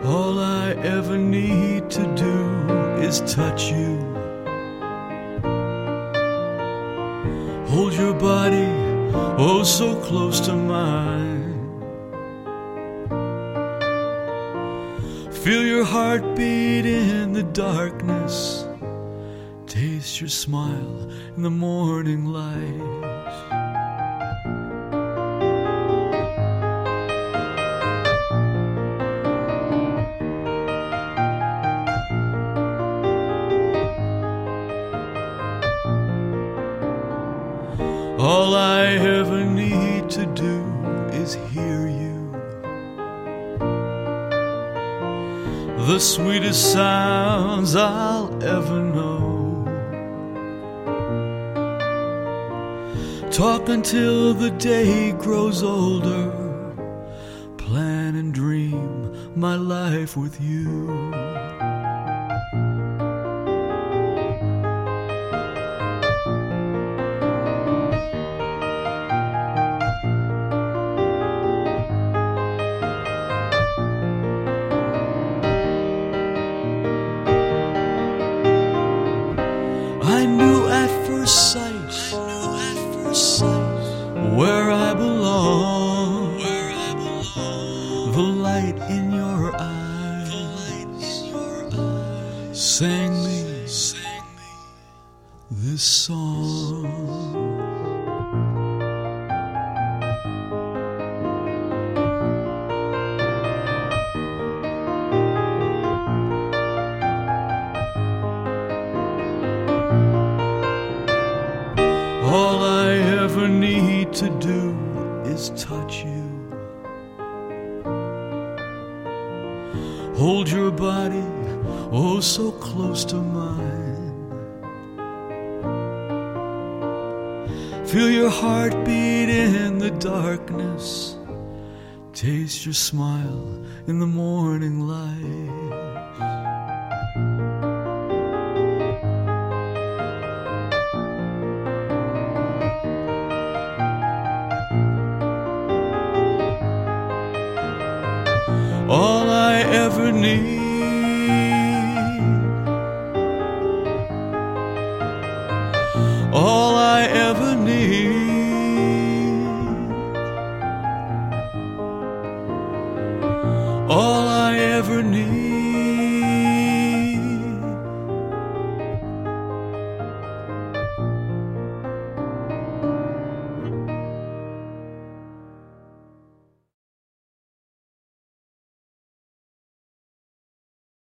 All I ever need to do is touch you. Hold your body, oh so close to mine. Feel your heartbeat in the darkness. Taste your smile in the morning light. All I ever need to do is hear you. The sweetest sounds I'll ever know. Talk until the day grows older. Plan and dream my life with you. I knew at first sight where I belong. The light in your eyes sang me this song. All I ever need to do is touch you. Hold your body, oh so close to mine. Feel your heartbeat in the darkness. Taste your smile in the morning light. All I ever need, all I ever need, all I ever need.